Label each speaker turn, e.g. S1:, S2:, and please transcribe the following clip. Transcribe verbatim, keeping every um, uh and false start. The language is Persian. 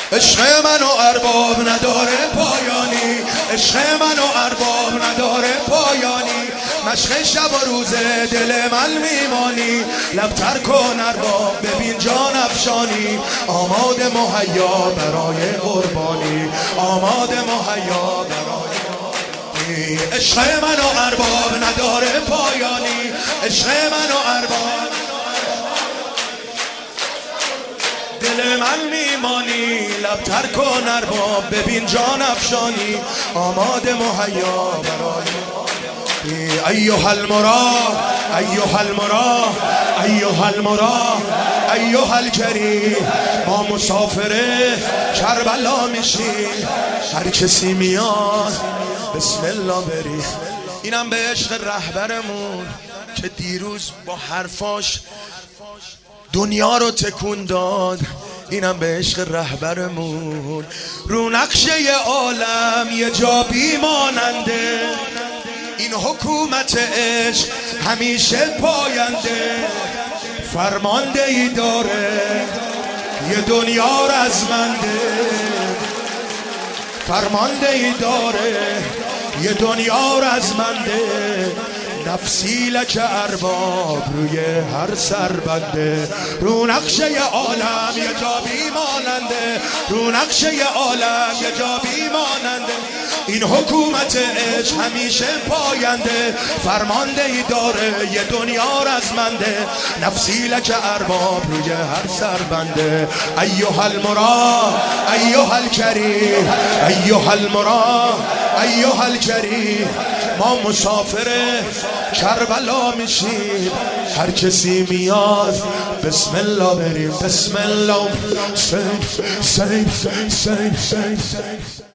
S1: عشق من و ارباب نداره پایانی، عشق من و ارباب نداره پایانی. مشق شب و روز دل من میمانی، لبتر کن ارباب ببین جان افشانی. آماده مهیا برای قربانی، آماده مهیا برای قربانی. عشق من و ارباب نداره پایانی، عشق من و ارباب دل من میمانی، لبتر کن ارباب ببین جان افشانی. آماده مهیا برای ایها المراه، ایها المراه، ایها المراه، ایها الکریم. ما مسافره کربلا میشیم، هر کسی میاد بسم الله بری. اینم به عشق رهبرمون که دیروز با حرفاش دنیا رو تکون داد. اینم به عشق رهبرمون رو نقشه عالم یه جا بیماننده. این حکومت عشق همیشه پاینده، فرمانده ای داره یه دنیا رزمنده، فرمانده ای داره یه دنیا رزمنده. نفسی لک ارباب روی هر سربنده، رو نقشه عالم یه جا بیماننده، رو نقشه عالم یه جا بیماننده. این حکومت عشق همیشه پاینده، فرمانده ای داره یه دنیا رزمنده. نفسی لک ارباب روی هر سربنده. ایها المراه، ایها الکریم، ایها المراه، ایها الکریم. ما مسافر کربلا میشیم، هر کسی میاد بسم الله بریم، بسم الله. سید سید سید سید